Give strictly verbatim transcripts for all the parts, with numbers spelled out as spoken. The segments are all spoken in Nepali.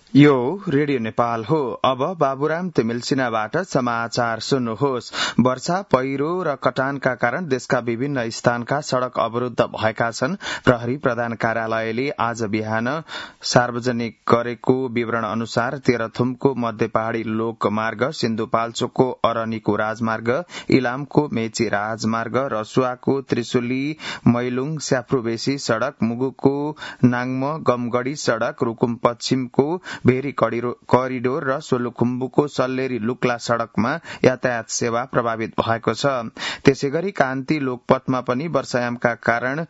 यो रेडियो नेपाल हो। अब बाबुराम तिमिलसिनाबाट समाचार सुन्नुहोस्। वर्षा, पहिरो र कटानका कारण देशका विभिन्न स्थानका सड़क अवरूद्ध भएका छन्। प्रहरी प्रधान कार्यालयले आज बिहान सार्वजनिक गरेको विवरण अनुसार तेह्रथुमको मध्य पहाड़ी लोकमार्ग, सिन्धुपाल्चोकको अरनीको राजमार्ग, इलामको मेची राजमार्ग, रसुवाको त्रिशुली मैलुङ स्याफ्रुबेसी सड़क, मुगुको नाङम गमगढ़ी सड़क, रूकुम पश्चिमको भेरी करिडोर र सोलुखुम्बुको सल्लेरी लुक्ला सड़कमा यातायात सेवा प्रभावित भएको छ। त्यसैगरी कान्ति लोकपथमा पनि वर्षायामका कारण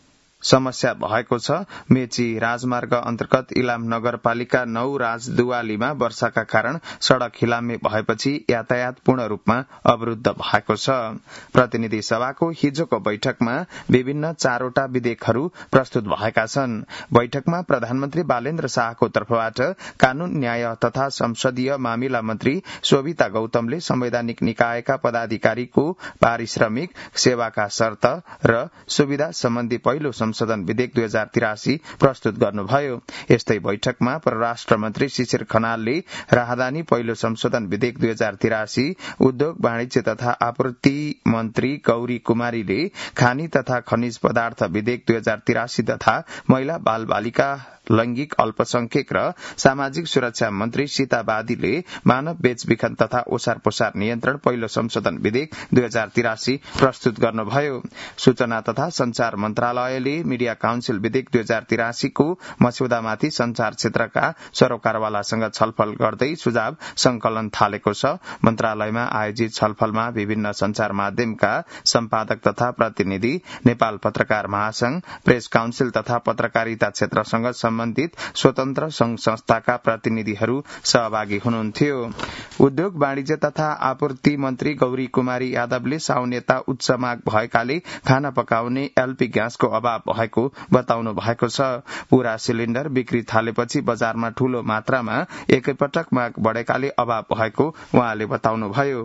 समस्या भएको छ। मेची राजमार्ग अन्तर्गत इलाम नगरपालिका नौ राजदुवालीमा वर्षाका कारण सड़क हिलामे भएपछि यातायात पूर्ण रूपमा अवरूद्ध भएको छ। प्रतिनिधि सभाको हिजोको बैठकमा विभिन्न चारवटा विधेयकहरू प्रस्तुत भएका छन्। बैठकमा प्रधानमन्त्री बालेन्द्र शाहको तर्फबाट कानून, न्याय तथा संसदीय मामिला मन्त्री शोभिता गौतमले संवैधानिक निकायका पदाधिकारीको पारिश्रमिक, सेवाका शर्त र सुविधा सम्बन्धी पहिलो संशोधन विधेयक दुई हजार तिरासी प्रस्तुत गर्नुभयो। यस्तै बैठकमा परराष्ट्र मन्त्री शिशिर खनालले राहदानी पहिलो संशोधन विधेयक दुई हजार तिरासी, उद्योग, वाणिज्य तथा आपूर्ति मन्त्री गौरी कुमारीले खानी तथा खनिज पदार्थ विधेयक दुई हजार तिरासी तथा महिला बाल बालिका, लैंगिक अल्पसंख्यक र सामाजिक सुरक्षा मन्त्री सीता बादीले मानव बेचबिखन तथा ओसार पोसार नियन्त्रण पहिलो संशोधन विधेयक दुई हजार तिरासी प्रस्तुत गर्नुभयो। सूचना तथा संचार मन्त्रालयले मीडिया काउन्सिल विधेयक दुई हजार तिरासीको मस्यौदामाथि संचार क्षेत्रका सरोकारवालासँग छलफल गर्दै सुझाव संकलन थालेको छ। मन्त्रालयमा आयोजित छलफलमा विभिन्न संचार माध्यमका सम्पादक तथा प्रतिनिधि, नेपाल पत्रकार महासंघ, प्रेस काउन्सिल तथा पत्रकारिता क्षेत्रसँग सम्बन्धित स्वतन्त्र संघ संस्थाका प्रतिनिधिहरू सहभागी हुनुहुन्थ्यो। उद्योग, वाणिज्य तथा आपूर्ति मन्त्री गौरी कुमारी यादवले साउन यता उच्च माग भएकाले खाना पकाउने एलपी ग्यासको अभाव भएको बताउनु भएको छ। पूरा सिलिण्डर बिक्री थालेपछि बजारमा ठूलो मात्रामा एकैपटक माग बढ़ेकाले अभाव भएको उहाँले बताउनुभयो।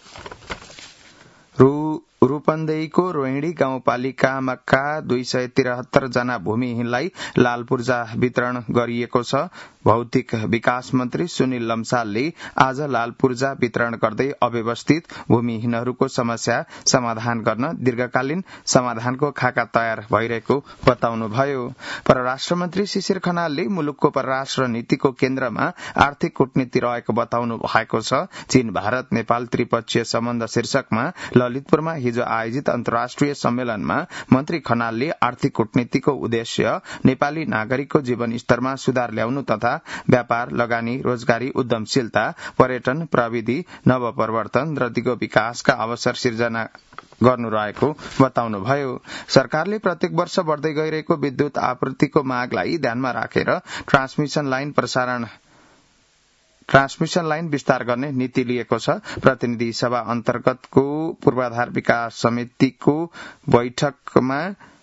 रूपन्देहीको रोहिणी गाउँपालिकाका दुई सय त्रिहत्तर जना भूमिहीनलाई लाल पूर्जा वितरण गरिएको छ। भौतिक विकास मन्त्री सुनिल लम्सालले आज लाल पूर्जा वितरण गर्दै अव्यवस्थित भूमिहीनहरूको समस्या समाधान गर्न दीर्घकालीन समाधानको खाका तयार भइरहेको बताउनुभयो। परराष्ट्र मन्त्री शिशिर खनालले मुलुकको परराष्ट्र नीतिको केन्द्रमा आर्थिक कूटनीति रहेको बताउनु भएको छ। चीन, भारत, नेपाल त्रिपक्षीय सम्बन्ध शीर्षकमा ललितपुरमा हिजो आयोजित अन्तर्राष्ट्रिय सम्मेलनमा मन्त्री खनालले आर्थिक कूटनीतिको उद्देश्य नेपाली नागरिकको जीवन स्तरमा सुधार ल्याउनु तथा व्यापार, लगानी, रोजगारी, उद्यमशीलता, पर्यटन, प्रविधि, नवप्रवर्तन र दिगो विकासका अवसर सिर्जना गर्नु रहेको बताउनुभयो। सरकारले प्रत्येक वर्ष बढ्दै गइरहेको विद्युत आपूर्तिको मागलाई ध्यानमा राखेर ट्रान्समिशन लाइन प्रसारण ट्रान्समिशन लाइन विस्तार गर्ने नीति लिएको छ। प्रतिनिधि सभा अन्तर्गतको पूर्वाधार विकास समितिको बैठकमा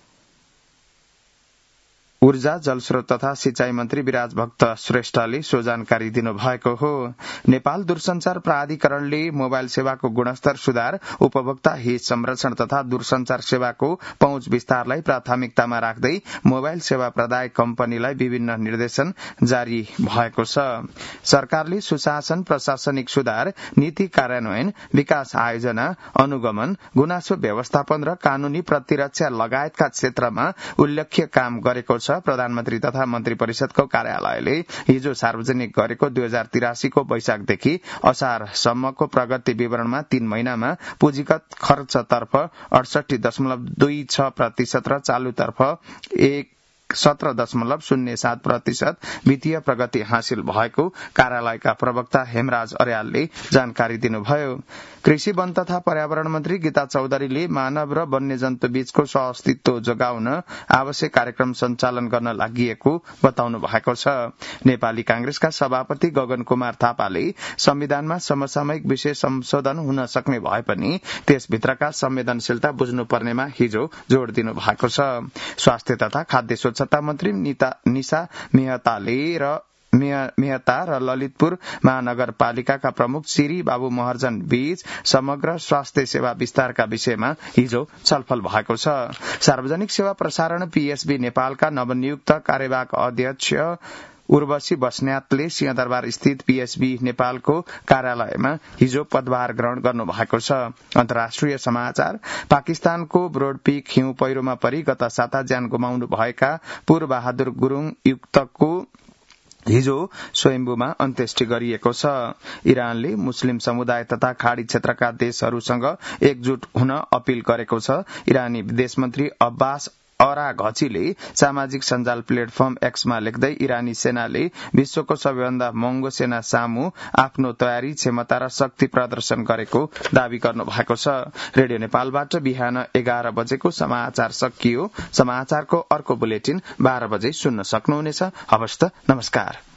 ऊर्जा, जलस्रोत तथा सिंचाई मन्त्री विराज भक्त श्रेष्ठले सो जानकारी दिनुभएको हो। नेपाल दूरसञ्चार प्राधिकरणले मोबाइल सेवाको गुणस्तर सुधार, उपभोक्ता हित संरक्षण तथा दूरसञ्चार सेवाको पहुँच विस्तारलाई प्राथमिकतामा राख्दै मोबाइल सेवा प्रदायक कम्पनीलाई विभिन्न निर्देशन जारी भएको छ। सरकारले सुशासन, प्रशासनिक सुधार, नीति कार्यान्वयन, विकास आयोजना, अनुगमन, गुनासो व्यवस्थापन र कानूनी प्रतिरक्षा लगायतका क्षेत्रमा उल्लेख्य काम गरेको छ। प्रधानमन्त्री तथा मन्त्री परिषदको कार्यालयले हिजो सार्वजनिक गरेको दुई हजार तिरासीको वैशाखदेखि असारसम्मको प्रगति विवरणमा तीन महिनामा पुँजीगत खर्चतर्फ अडसठी दशमलव दुई छ प्रतिशत र चालूतर्फ एक सत्र दशमलव शून्य सात प्रतिशत वित्तीय प्रगति हासिल भएको कार्यालयका प्रवक्ता हेमराज अर्यालले जानकारी दिनुभयो। कृषि, वन तथा पर्यावरण मन्त्री गीता चौधरीले मानव र वन्यजन्तु बीचको सहअस्तित्व जोगाउन आवश्यक कार्यक्रम सञ्चालन गर्न लागिएको बताउनु भएको छ। नेपाली कांग्रेसका सभापति गगन कुमार थापाले संविधानमा समसामयिक विषय संशोधन हुन सक्ने भए पनि त्यसभित्रका संवेदनशीलता बुझ्नुपर्नेमा हिजो जोड़ दिनु भएको छ। स्वास्थ्य तथा खाद्य स्वच्छता मन्त्री निशा मेहताले र मेहता र ललितपुर महानगरपालिकाका प्रमुख श्री बाबु महर्जन बीच समग्र स्वास्थ्य सेवा विस्तारका विषयमा हिजो छलफल भएको छ। सार्वजनिक सेवा प्रसारण पीएसबी नेपालका नवनियुक्त कार्यवाहक अध्यक्ष उर्वशी बस्नेतले सिंहदरबार स्थित पीएसबी नेपालको कार्यालयमा हिजो पदभार ग्रहण गर्नु भएको छ। अन्तर्राष्ट्रिय समाचार। पाकिस्तानको ब्रोडपीक हिउँ पहिरोमा परि गत साता ज्यान गुमाउनु भएका पूर्व बहादुर गुरूङ युक्तको हिजो स्वयम्भूमा अन्त्येष्टि गरिएको छ। इरानले मुस्लिम समुदाय तथा खाड़ी क्षेत्रका देशहरूसँग एकजुट हुन अपील गरेको छ। इरानी विदेश मन्त्री अब्बास अराघचीले सामाजिक सञ्जाल प्लेटफर्म एक्समा लेख्दै इरानी सेनाले विश्वको सबैभन्दा महँगो सेना सामु आफ्नो तयारी, क्षमता र शक्ति प्रदर्शन गरेको दावी गर्नु भएको छ। रेडियो नेपालबाट बिहान एघार बजेको समाचार सकियो। समाचारको अर्को बुलेटिन बाह्र बजे सुन्न सक्नुहुनेछ। हवस् त, नमस्कार।